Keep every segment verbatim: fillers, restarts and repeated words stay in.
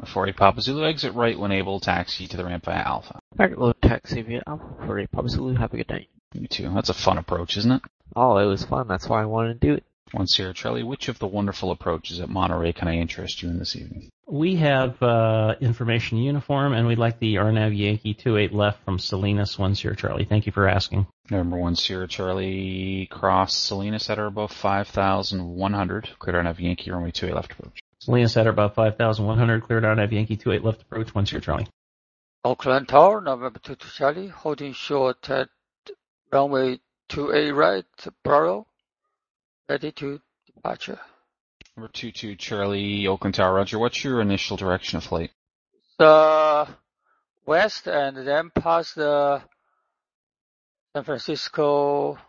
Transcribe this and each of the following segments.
For a Papa Zulu, exit right when able, taxi to the ramp via Alpha. Target load taxi via Alpha for a Papa Zulu. Have a good night. You too. That's a fun approach, isn't it? Oh, it was fun. That's why I wanted to do it. One Sierra Charlie, which of the wonderful approaches at Monterey can I interest you in this evening? We have uh, information uniform, and we'd like the R N A V Yankee two eight left from Salinas, one Sierra Charlie. Thank you for asking. Number one Sierra Charlie, cross Salinas at or above five thousand one hundred. Cleared R N A V Yankee, runway two eight left approach. Salinas at or above five thousand one hundred. Cleared R N A V Yankee two eight left approach, one Sierra Charlie. Oakland Tower, November two two Charlie, holding short at runway two eight right, Bravo, ready to departure. Number two two Charlie, Oakland Tower, Roger. What's your initial direction of flight? The west and then past the San Francisco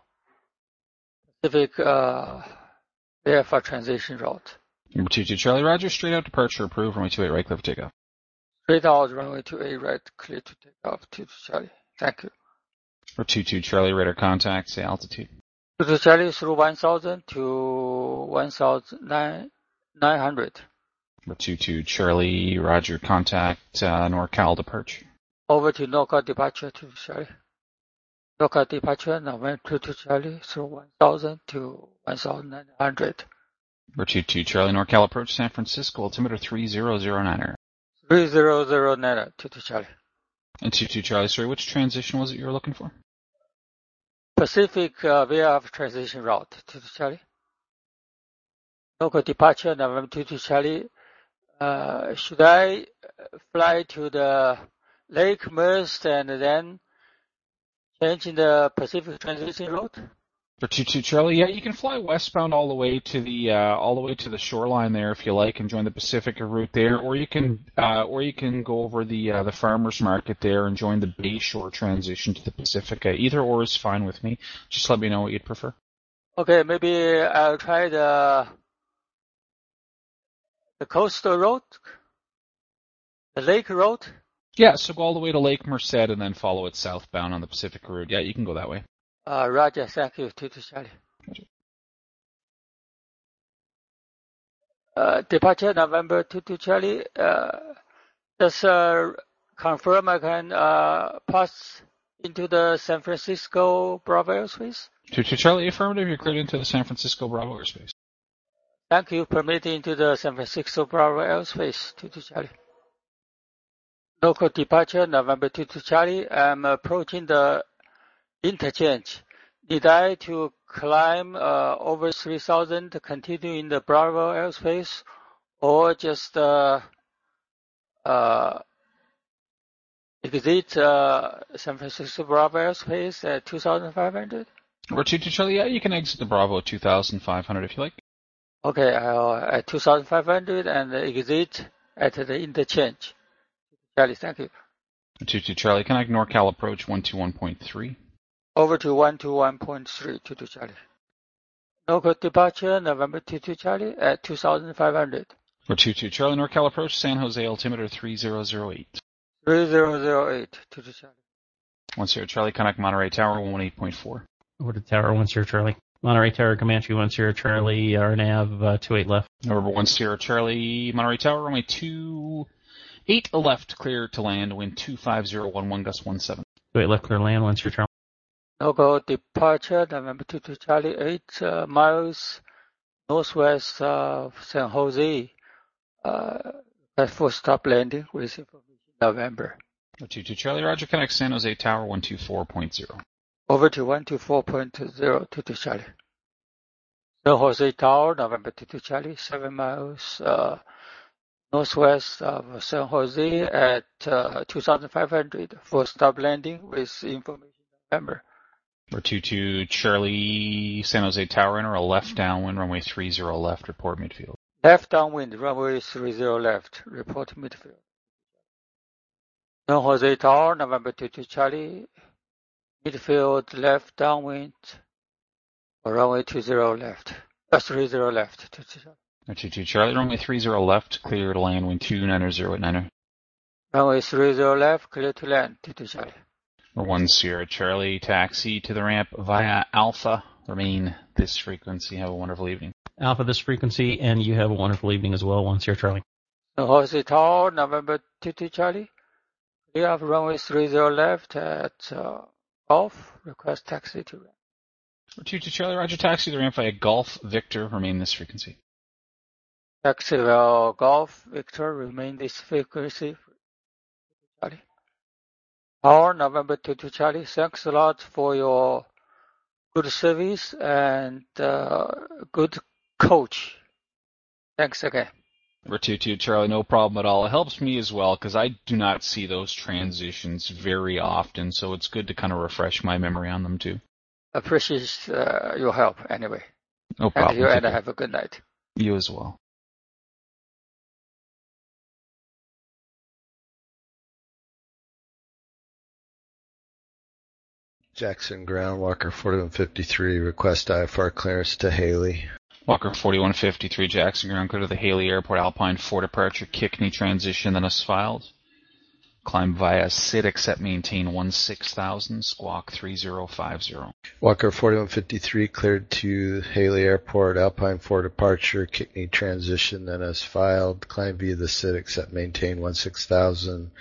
Pacific uh, V F R transition route. Number two two Charlie, Roger. Straight out departure approved, runway two eight right, clear for takeoff. Straight out, runway two eight right, clear to take off, two two Charlie. Thank you. Number two two Charlie, radar contact, say altitude. two two Charlie through one thousand to one thousand nine hundred. Number two two Charlie, Roger, contact uh, NorCal departure. Over to NorCal departure, two two Charlie. NorCal departure, November two two Charlie through one thousand to one thousand nine hundred. Number two two Charlie, NorCal approach San Francisco, altimeter three zero zero nine. three zero zero nine, two two Charlie. And two two Charlie, sorry, which transition was it you were looking for? Pacific uh, V F R transition route, two two Charlie. Local departure, November two two Charlie. Uh, should I fly to the Lake Merced and then change in the Pacific transition route? For two two Charlie, yeah, you can fly westbound all the way to the uh, all the way to the shoreline there if you like, and join the Pacifica route there, or you can uh, or you can go over the uh, the farmers market there and join the Bayshore transition to the Pacifica. Either or is fine with me. Just let me know what you'd prefer. Okay, maybe I'll try the the coastal road, the lake road. Yeah, so go all the way to Lake Merced and then follow it southbound on the Pacifica route. Yeah, you can go that way. Uh, Roger, thank you, two two Charlie. Roger. Uh, departure November two two Charlie. Uh, just uh, confirm I can uh, pass into the San Francisco Bravo airspace. two two Charlie, affirmative. You're cleared into the San Francisco Bravo airspace. Thank you. Permitting into the San Francisco Bravo airspace, two two Charlie. Local departure November two two Charlie. I'm approaching the interchange. Need I to climb uh, over three thousand to continue in the Bravo airspace, or just uh, uh, exit uh, San Francisco Bravo airspace at two thousand five hundred? Or two two Charlie, yeah, you can exit the Bravo at two thousand five hundred if you like. Okay, uh, at two thousand five hundred and exit at the interchange. Charlie, thank you. two two Charlie, can I ignore Cal approach one two one point three? Over to one two one point three, two two Charlie. Local departure, November two two Charlie at two thousand five hundred. For two two Charlie, NorCal approach, San Jose, altimeter three zero zero eight. three zero zero eight, two two Charlie. one Sierra Charlie, connect Monterey Tower, one eight point four. Over to Tower, one Sierra Charlie. Monterey Tower, Comanche, one Sierra Charlie, R N A V, uh, two eight left. Number one Sierra Charlie, Monterey Tower, runway two eight left, clear to land, wind two five zero one one, gust one seven. two eight left, clear land, one Sierra Charlie. Local departure, November two two Charlie, eight uh, miles northwest of San Jose. Uh, at full stop landing with information November. two two Charlie, Roger, connect San Jose Tower, one two four point zero. Over to one two four point zero, two two Charlie. San Jose Tower, November two two Charlie, seven miles uh, northwest of San Jose at uh, two thousand five hundred. Full stop landing with information November. Or two two Charlie, San Jose Tower, enter a left downwind, runway three zero left, report midfield. Left downwind, runway three zero left, report midfield. San Jose Tower, November two two Charlie, midfield left downwind, runway two zero left, uh, three zero left. two two Charlie. Or two two Charlie, runway three zero left, clear to land, wind two nine zero eight nine. Runway three zero left, clear to land, two two Charlie. Or one Sierra Charlie, taxi to the ramp via Alpha. Remain this frequency. Have a wonderful evening. Alpha, this frequency, and you have a wonderful evening as well, one Sierra Charlie. Horsey Tower, November two two Charlie. We have runway three zero left at uh, Golf. Request taxi to ramp. two two Charlie, Roger, taxi to the ramp via Golf Victor, remain this frequency. Taxi via Golf Victor, remain this frequency. Charlie. Tower, November two two Charlie. Thanks a lot for your good service and uh, good coach. Thanks again. Number two two Charlie, no problem at all. It helps me as well because I do not see those transitions very often, so it's good to kind of refresh my memory on them too. Appreciate uh, your help anyway. No problem. And you and have a good night. You as well. Jackson Ground, Walker forty-one fifty-three, request I F R clearance to Haley. Walker forty-one fifty-three, Jackson Ground, go to the Haley Airport, Alpine four departure, Kickney transition, then as filed. Climb via S I D, accept, maintain one six thousand, squawk three zero five zero. Walker forty-one fifty-three, cleared to Haley Airport, Alpine four departure, Kickney transition, then as filed. Climb via the S I D, accept, maintain one six thousand,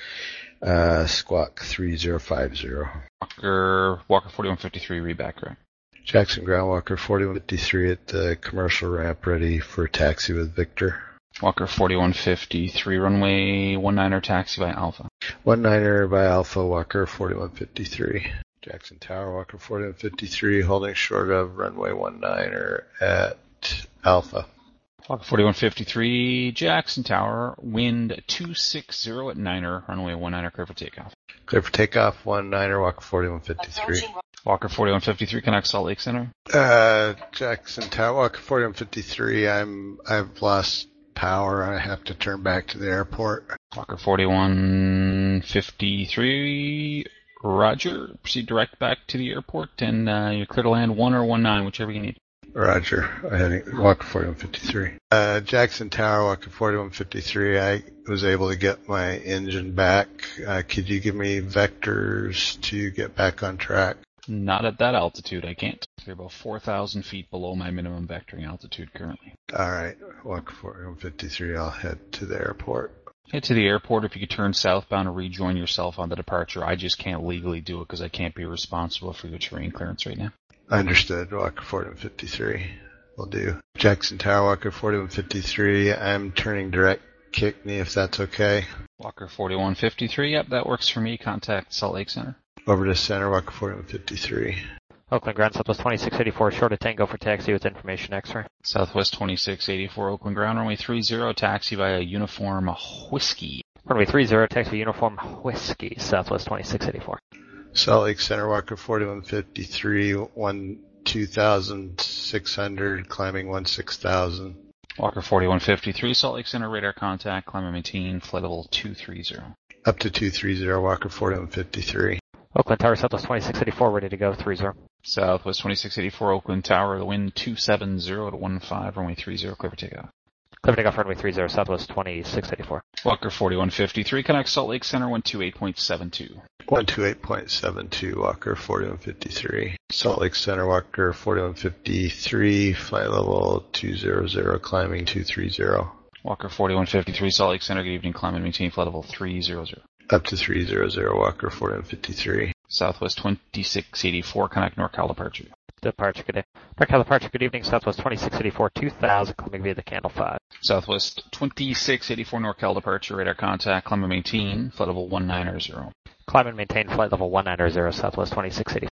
uh, squawk three zero five zero. Walker, Walker forty-one fifty-three, read back right. Jackson Ground, Walker forty-one fifty-three at the commercial ramp, ready for taxi with Victor. Walker forty-one fifty-three, runway one niner, taxi by Alpha. one niner by Alpha, Walker forty-one fifty-three. Jackson Tower, Walker forty-one fifty-three, holding short of runway one niner at Alpha. Walker forty-one fifty-three, Jackson Tower, wind two sixty at niner, runway one niner, clear for takeoff. Clear for takeoff, one niner, Walker forty-one fifty-three. Walker forty-one fifty-three, connect Salt Lake Center. Uh, Jackson Tower, Walker forty-one fifty-three, I'm, I've lost power. I have to turn back to the airport. Walker forty-one fifty-three, Roger. Proceed direct back to the airport, and uh, you're clear to land one or one nine, whichever you need. Roger. I had Walker forty-one fifty-three. Uh, Jackson Tower, Walker forty-one fifty-three. I was able to get my engine back. Uh, could you give me vectors to get back on track? Not at that altitude, I can't. They're about four thousand feet below my minimum vectoring altitude currently. All right. Walker forty-one fifty-three, I'll head to the airport. Head to the airport. If you could turn southbound and rejoin yourself on the departure. I just can't legally do it because I can't be responsible for your terrain clearance right now. Understood. Walker forty-one fifty-three will do. Jackson Tower, Walker forty-one fifty-three. I'm turning direct Kickney if that's okay. Walker forty-one fifty-three. Yep, that works for me. Contact Salt Lake Center. Over to center, Walker forty-one fifty-three. Oakland Ground, Southwest twenty-six eighty-four, short of Tango for taxi with information X-ray. Southwest twenty-six eighty-four, Oakland Ground, runway three zero, taxi via Uniform Whiskey. Runway three zero, taxi Uniform Whiskey, Southwest twenty-six eighty-four. Salt Lake Center, Walker forty-one fifty-three, one two thousand six hundred, climbing one six thousand. Walker forty-one fifty-three, Salt Lake Center, radar contact, climb and maintain, flight level two three zero. Up to two three zero, Walker forty-one fifty-three. Oakland Tower, Southwest twenty-six eighty-four, ready to go, three zero. Southwest twenty-six eighty-four, Oakland Tower, the wind two seven zero to one five, runway three zero, clear for takeoff. Clear for takeoff, runway three zero, Southwest twenty-six eighty-four. Walker forty-one fifty-three, connect Salt Lake Center, one two eight point seven two. one two eight point seven two, Walker forty-one fifty-three. Salt Lake Center, Walker forty-one fifty-three, flight level two zero zero, climbing two three zero. Walker forty-one fifty-three, Salt Lake Center, good evening, climb and maintain, flight level three zero zero. Up to three zero zero, Walker forty-one fifty-three. Southwest twenty-six eighty-four, connect NorCal departure. Departure, good day. NorCal departure, good evening, Southwest twenty-six eighty-four, two thousand, climbing via the Candle five. Southwest twenty-six eighty-four, NorCal departure, radar contact, climb and maintain, flight level one nine zero. Climb and maintain, flight level one nine zero, Southwest twenty-six eighty-four.